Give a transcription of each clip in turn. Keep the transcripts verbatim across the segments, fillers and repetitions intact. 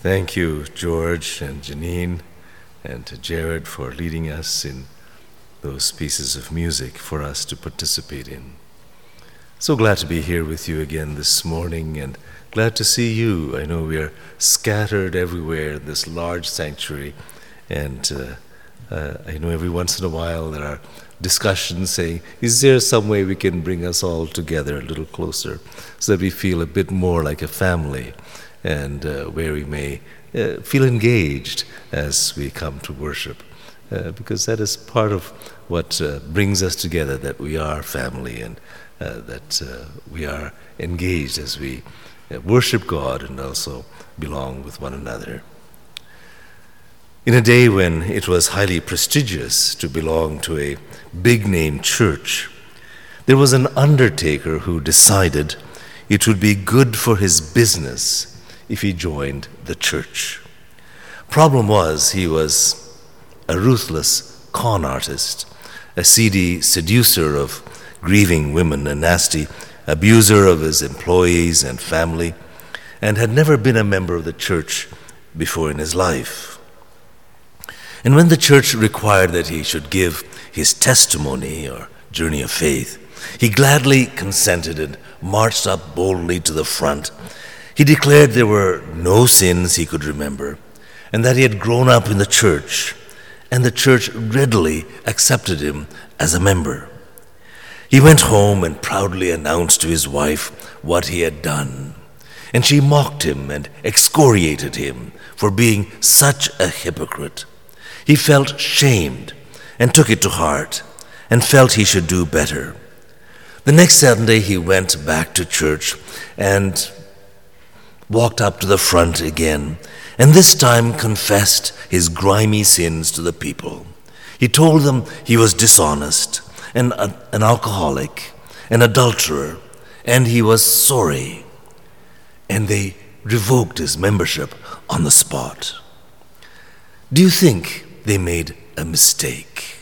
Thank you, George and Janine, and to Jared for leading us in those pieces of music for us to participate in. So glad to be here with you again this morning, and glad to see you. I know we are scattered everywhere in this large sanctuary, and uh, uh, I know every once in a while there are discussions saying, is there some way we can bring us all together a little closer so that we feel a bit more like a family, and uh, where we may uh, feel engaged as we come to worship, uh, because that is part of what uh, brings us together, that we are family, and uh, that uh, we are engaged as we uh, worship God and also belong with one another. In a day when it was highly prestigious to belong to a big-name church, there was an undertaker who decided it would be good for his business if he joined the church. Problem was, he was a ruthless con artist, a seedy seducer of grieving women, a nasty abuser of his employees and family, and had never been a member of the church before in his life. And when the church required that he should give his testimony or journey of faith, he gladly consented and marched up boldly to the front. He declared there were no sins he could remember, and that he had grown up in the church, and the church readily accepted him as a member. He went home and proudly announced to his wife what he had done, and she mocked him and excoriated him for being such a hypocrite. He felt shamed and took it to heart and felt he should do better. The next Sunday he went back to church and walked up to the front again, and this time confessed his grimy sins to the people. He told them he was dishonest, and a, an alcoholic, an adulterer, and he was sorry. And they revoked his membership on the spot. Do you think they made a mistake?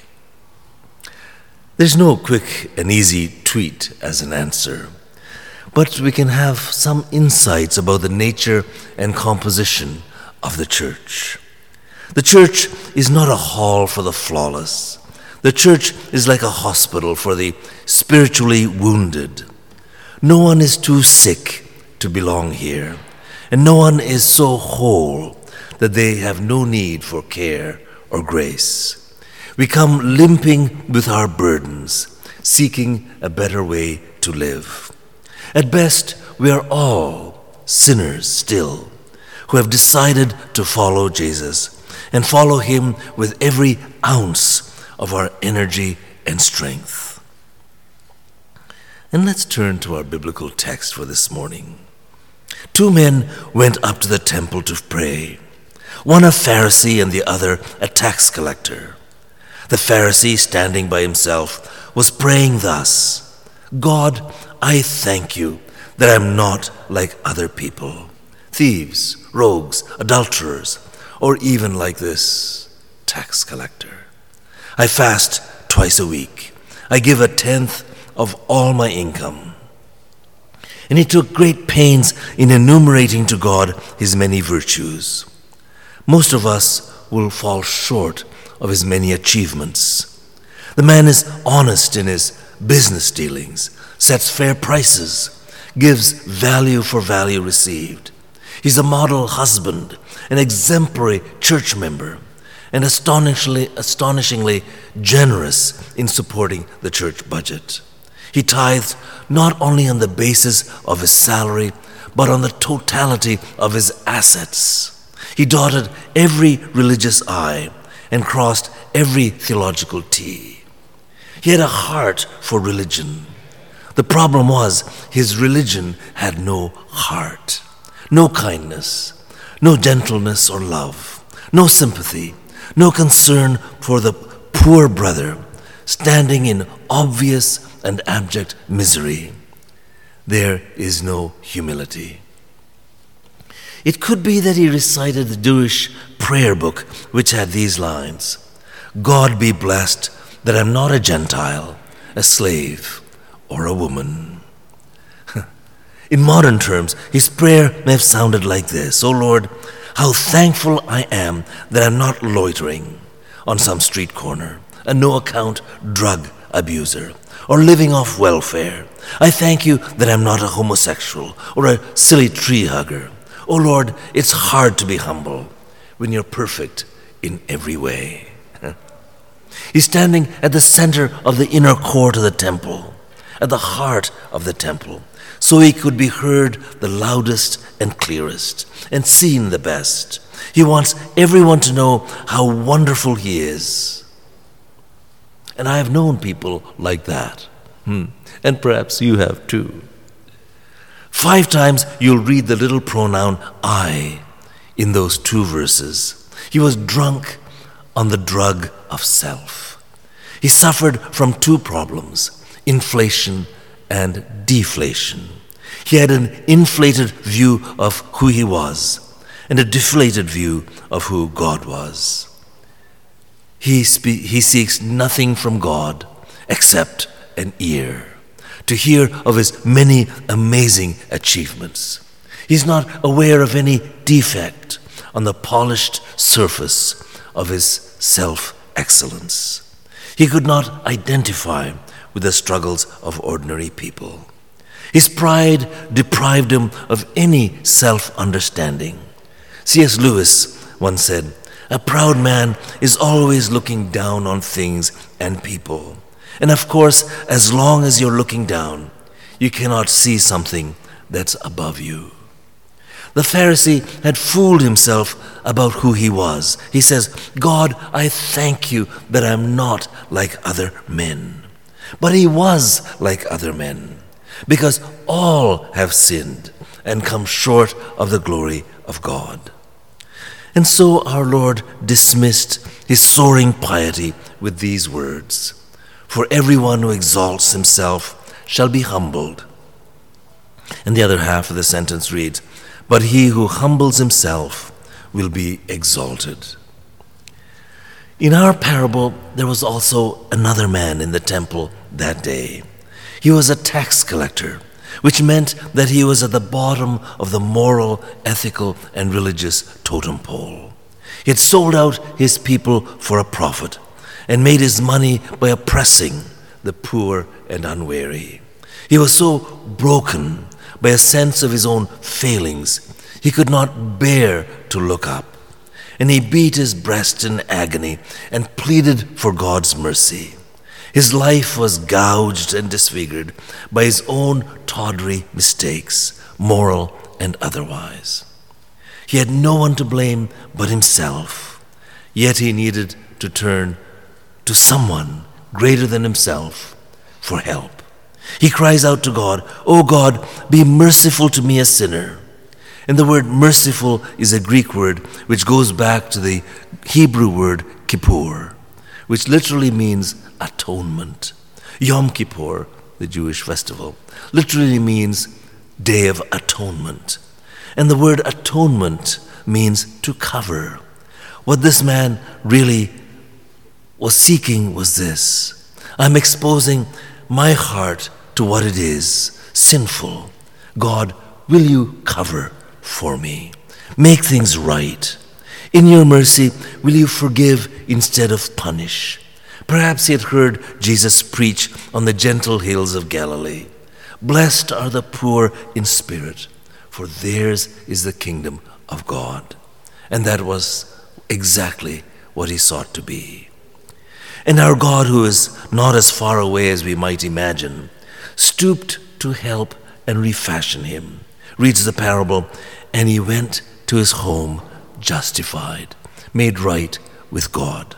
There's no quick and easy tweet as an answer, but we can have some insights about the nature and composition of the church. The church is not a hall for the flawless. The church is like a hospital for the spiritually wounded. No one is too sick to belong here, and no one is so whole that they have no need for care or grace. We come limping with our burdens, seeking a better way to live. At best, we are all sinners still, who have decided to follow Jesus and follow him with every ounce of our energy and strength. And let's turn to our biblical text for this morning. Two men went up to the temple to pray, one a Pharisee and the other a tax collector. The Pharisee, standing by himself, was praying thus: God, I thank you that I am not like other people, thieves, rogues, adulterers, or even like this tax collector. I fast twice a week. I give a tenth of all my income. And he took great pains in enumerating to God his many virtues. Most of us will fall short of his many achievements. The man is honest in his business dealings, sets fair prices, gives value for value received. He's a model husband, an exemplary church member, and astonishingly, astonishingly generous in supporting the church budget. He tithes not only on the basis of his salary, but on the totality of his assets. He dotted every religious I and crossed every theological T. He had a heart for religion. The problem was his religion had no heart, no kindness, no gentleness or love, no sympathy, no concern for the poor brother standing in obvious and abject misery. There is no humility. It could be that he recited the Jewish prayer book, which had these lines: God be blessed that I'm not a Gentile, a slave, or a woman. In modern terms, his prayer may have sounded like this: Oh Lord, How thankful I am that I'm not loitering on some street corner, a no-account drug abuser, or living off welfare. I thank you that I'm not a homosexual or a silly tree hugger. Oh Lord, it's hard to be humble when you're perfect in every way. He's standing at the center of the inner court of the temple, at the heart of the temple, so he could be heard the loudest and clearest and seen the best. He wants everyone to know how wonderful he is. And I have known people like that. Hmm. And perhaps you have too. Five times you'll read the little pronoun I in those two verses. He was drunk on the drug of self. He suffered from two problems, inflation and deflation. He had an inflated view of who he was and a deflated view of who God was. He, spe- he seeks nothing from God except an ear to hear of his many amazing achievements. He's not aware of any defect on the polished surface of his self-excellence. He could not identify with the struggles of ordinary people. His pride deprived him of any self-understanding. C S Lewis once said, "A proud man is always looking down on things and people. And of course, as long as you're looking down, you cannot see something that's above you." The Pharisee had fooled himself about who he was. He says, "God, I thank you that I'm not like other men." But he was like other men, because all have sinned and come short of the glory of God. And so our Lord dismissed his soaring piety with these words, "For everyone who exalts himself shall be humbled." And the other half of the sentence reads, "But he who humbles himself will be exalted." In our parable, there was also another man in the temple that day. He was a tax collector, which meant that he was at the bottom of the moral, ethical, and religious totem pole. He had sold out his people for a profit and made his money by oppressing the poor and unwary. He was so broken by a sense of his own failings, he could not bear to look up. And he beat his breast in agony and pleaded for God's mercy. His life was gouged and disfigured by his own tawdry mistakes, moral and otherwise. He had no one to blame but himself, yet he needed to turn to someone greater than himself for help. He cries out to God, "O God, be merciful to me, a sinner." And the word merciful is a Greek word which goes back to the Hebrew word kippur, which literally means atonement. Yom Kippur, the Jewish festival, literally means Day of Atonement. And the word atonement means to cover. What this man really was seeking was this: I'm exposing my heart to what it is, sinful. God, will you cover for me? Make things right. In your mercy, will you forgive instead of punish? Perhaps he had heard Jesus preach on the gentle hills of Galilee. Blessed are the poor in spirit, for theirs is the kingdom of God. And that was exactly what he sought to be. And our God, who is not as far away as we might imagine, stooped to help and refashion him. Reads the parable, and he went to his home justified, made right with God.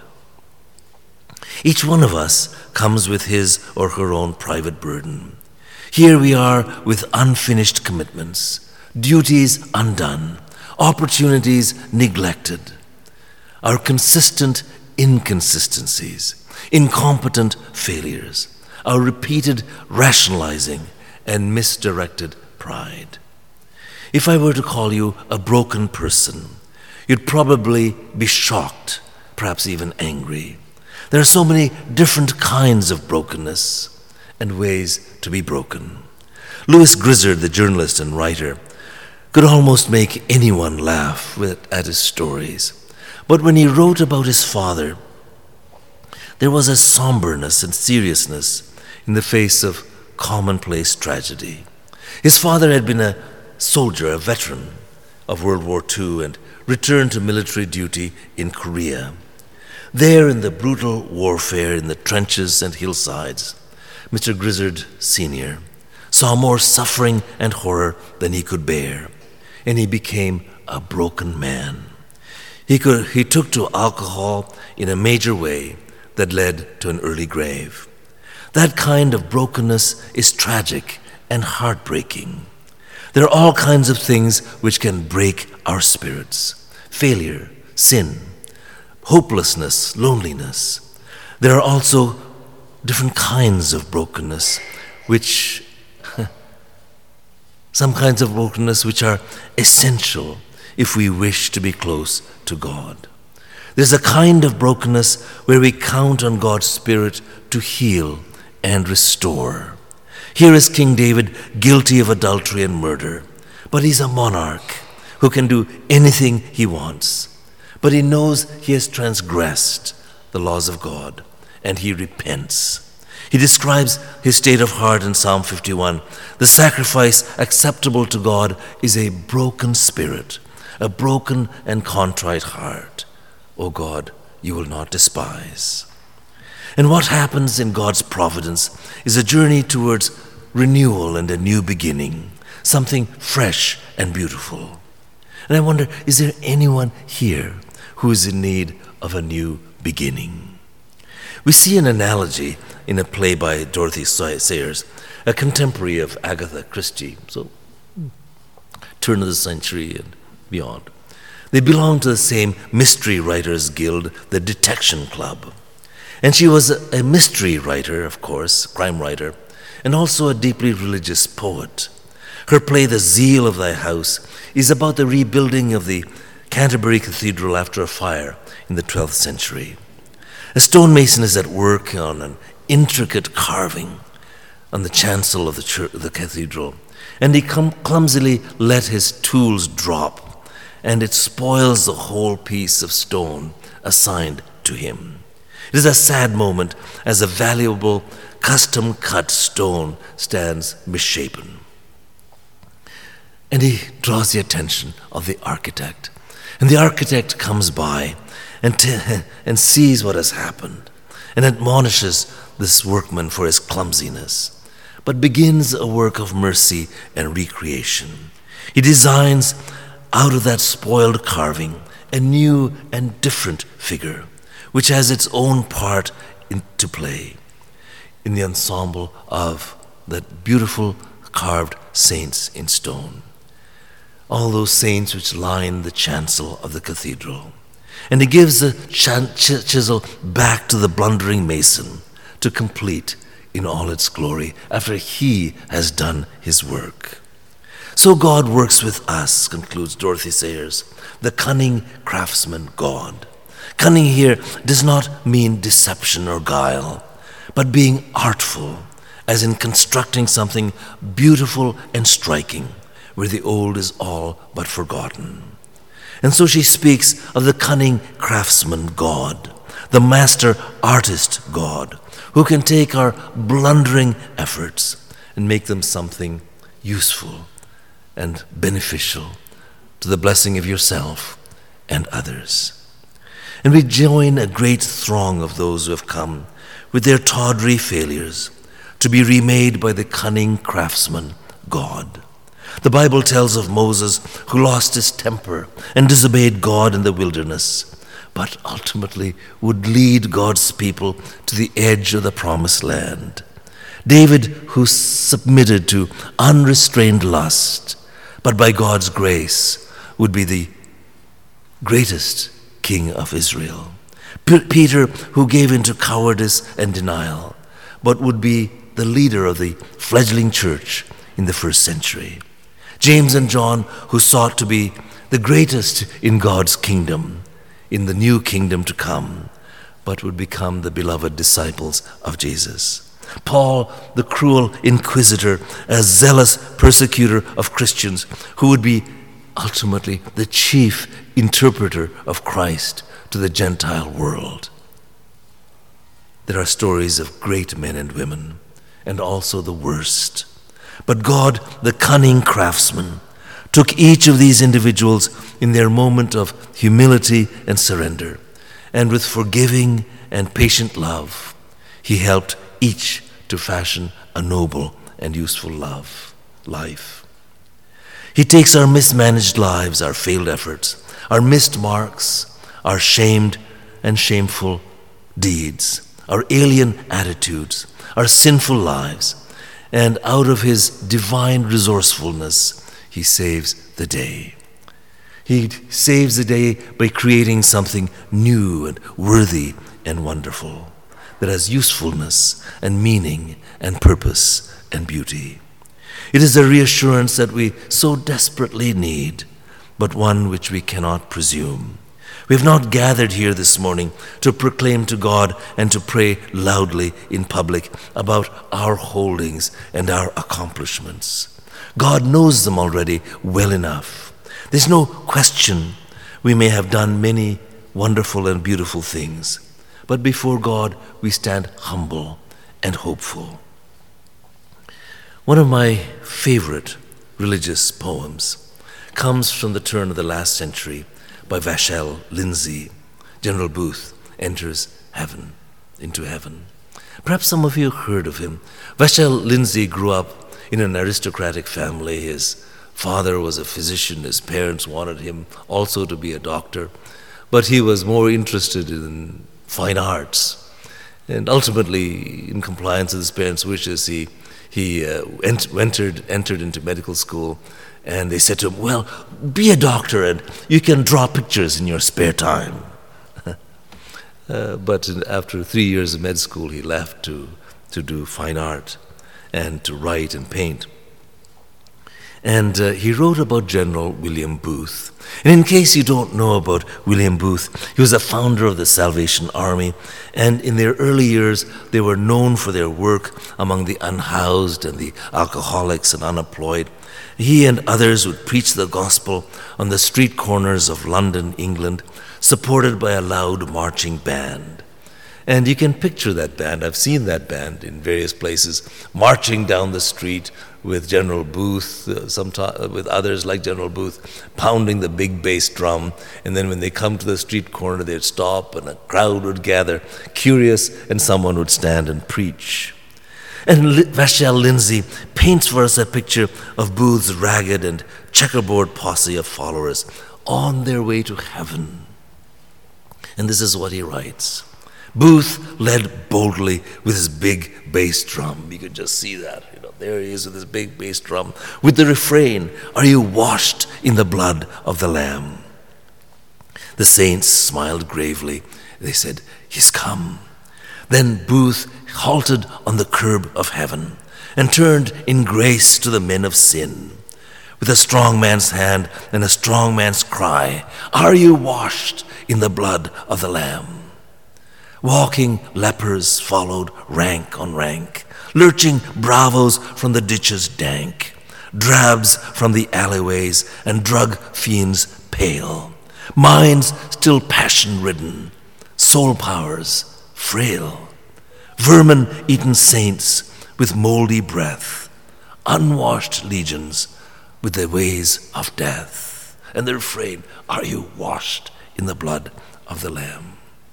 Each one of us comes with his or her own private burden. Here we are with unfinished commitments, duties undone, opportunities neglected, our consistent inconsistencies, incompetent failures, our repeated rationalizing and misdirected pride. If I were to call you a broken person, you'd probably be shocked, perhaps even angry. There are so many different kinds of brokenness and ways to be broken. Louis Grizzard, the journalist and writer, could almost make anyone laugh with, at his stories. But when he wrote about his father, there was a somberness and seriousness in the face of commonplace tragedy. His father had been a soldier, a veteran of World War Two, and returned to military duty in Korea. There, in the brutal warfare in the trenches and hillsides, Mister Grizzard Senior saw more suffering and horror than he could bear, and he became a broken man. He, could, he took to alcohol in a major way that led to an early grave. That kind of brokenness is tragic and heartbreaking. There are all kinds of things which can break our spirits: failure, sin, hopelessness, loneliness. There are also different kinds of brokenness, which, some kinds of brokenness which are essential if we wish to be close to God. There's a kind of brokenness where we count on God's Spirit to heal and restore. Here is King David, guilty of adultery and murder, but he's a monarch who can do anything he wants. But he knows he has transgressed the laws of God, and he repents. He describes his state of heart in Psalm fifty-one. The sacrifice acceptable to God is a broken spirit, a broken and contrite heart. O God, you will not despise. And what happens in God's providence is a journey towards renewal and a new beginning, something fresh and beautiful. And I wonder, is there anyone here who is in need of a new beginning? We see an analogy in a play by Dorothy Sayers, a contemporary of Agatha Christie, so turn of the century and beyond. They belonged to the same mystery writers guild, the Detection Club. And she was a, a mystery writer, of course, crime writer, and also a deeply religious poet. Her play, The Zeal of Thy House, is about the rebuilding of the Canterbury Cathedral after a fire in the twelfth century. A stonemason is at work on an intricate carving on the chancel of the, church, the cathedral, and he com- clumsily let his tools drop, and it spoils the whole piece of stone assigned to him. It is a sad moment as a valuable custom-cut stone stands misshapen. And he draws the attention of the architect. And the architect comes by and, t- and sees what has happened and admonishes this workman for his clumsiness, but begins a work of mercy and recreation. He designs out of that spoiled carving a new and different figure, which has its own part in, to play in the ensemble of that beautiful carved saints in stone. All those saints which line the chancel of the cathedral. And he gives the ch- ch- chisel back to the blundering mason to complete in all its glory after he has done his work. So God works with us, concludes Dorothy Sayers, the cunning craftsman God. Cunning here does not mean deception or guile, but being artful, as in constructing something beautiful and striking, where the old is all but forgotten. And so she speaks of the cunning craftsman God, the master artist God, who can take our blundering efforts and make them something useful and beneficial to the blessing of yourself and others. And we join a great throng of those who have come with their tawdry failures to be remade by the cunning craftsman God. The Bible tells of Moses who lost his temper and disobeyed God in the wilderness, but ultimately would lead God's people to the edge of the promised land. David who submitted to unrestrained lust, but by God's grace would be the greatest king of Israel. P- Peter who gave in to cowardice and denial, but would be the leader of the fledgling church in the first century. James and John, who sought to be the greatest in God's kingdom, in the new kingdom to come, but would become the beloved disciples of Jesus. Paul, the cruel inquisitor, a zealous persecutor of Christians, who would be ultimately the chief interpreter of Christ to the Gentile world. There are stories of great men and women, and also the worst. But God, the cunning craftsman, took each of these individuals in their moment of humility and surrender, and with forgiving and patient love, He helped each to fashion a noble and useful love, life. He takes our mismanaged lives, our failed efforts, our missed marks, our shamed and shameful deeds, our alien attitudes, our sinful lives, and out of His divine resourcefulness, He saves the day. He saves the day by creating something new and worthy and wonderful that has usefulness and meaning and purpose and beauty. It is a reassurance that we so desperately need, but one which we cannot presume. We have not gathered here this morning to proclaim to God and to pray loudly in public about our holdings and our accomplishments. God knows them already well enough. There's no question we may have done many wonderful and beautiful things, but before God we stand humble and hopeful. One of my favorite religious poems comes from the turn of the last century by Vachel Lindsay. General Booth enters heaven, into heaven. Perhaps some of you heard of him. Vachel Lindsay grew up in an aristocratic family. His father was a physician. His parents wanted him also to be a doctor, but he was more interested in fine arts. And ultimately, in compliance with his parents' wishes, he he uh, ent- entered entered into medical school. And they said to him, well, be a doctor and you can draw pictures in your spare time. uh, but in, after three years of med school, he left to, to do fine art and to write and paint. And uh, he wrote about General William Booth. And in case you don't know about William Booth, he was a founder of the Salvation Army. And in their early years, they were known for their work among the unhoused and the alcoholics and unemployed. He and others would preach the gospel on the street corners of London, England, supported by a loud marching band. And you can picture that band. I've seen that band in various places, marching down the street with General Booth, uh, sometimes with others like General Booth, pounding the big bass drum. And then when they come to the street corner, they'd stop and a crowd would gather, curious, and someone would stand and preach. And Vachel Lindsay paints for us a picture of Booth's ragged and checkerboard posse of followers on their way to heaven. And this is what he writes. Booth led boldly with his big bass drum. You could just see that. You know, there he is with his big bass drum, with the refrain, "Are you washed in the blood of the Lamb?" The saints smiled gravely. They said, "He's come." Then Booth halted on the curb of heaven and turned in grace to the men of sin. With a strong man's hand and a strong man's cry, "Are you washed in the blood of the Lamb?" Walking lepers followed rank on rank, lurching bravos from the ditches dank, drabs from the alleyways and drug fiends pale, minds still passion-ridden, soul powers frail, vermin-eaten saints with moldy breath, unwashed legions with the ways of death. And they're afraid, "Are you washed in the blood of the Lamb?"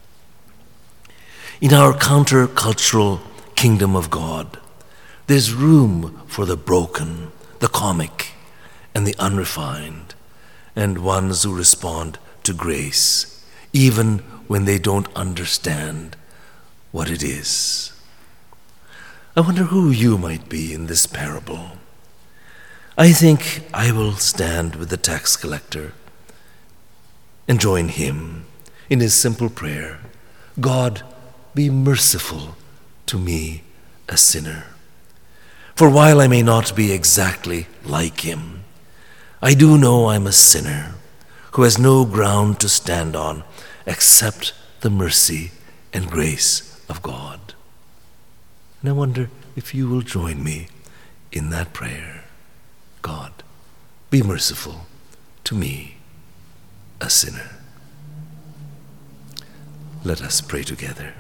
In our counter-cultural kingdom of God, there's room for the broken, the comic, and the unrefined, and ones who respond to grace, even when they don't understand what it is. I wonder who you might be in this parable. I think I will stand with the tax collector and join him in his simple prayer, "God, be merciful to me, a sinner. For while I may not be exactly like him, I do know I'm a sinner who has no ground to stand on except the mercy and grace of God." And I wonder if you will join me in that prayer. God, be merciful to me, a sinner. Let us pray together.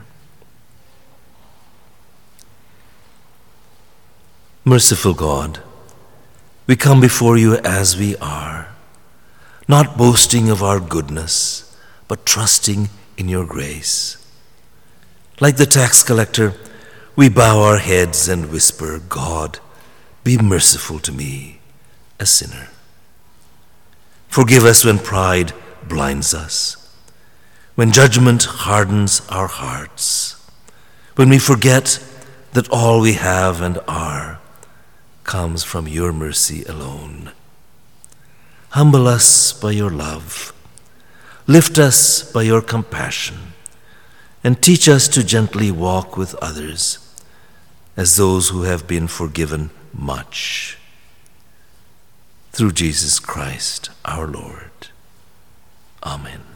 Merciful God, we come before you as we are, not boasting of our goodness, but trusting in your grace. Like the tax collector, we bow our heads and whisper, God, be merciful to me, a sinner. Forgive us when pride blinds us, when judgment hardens our hearts, when we forget that all we have and are comes from your mercy alone. Humble us by your love, lift us by your compassion, and teach us to gently walk with others as those who have been forgiven much. Through Jesus Christ our Lord. Amen.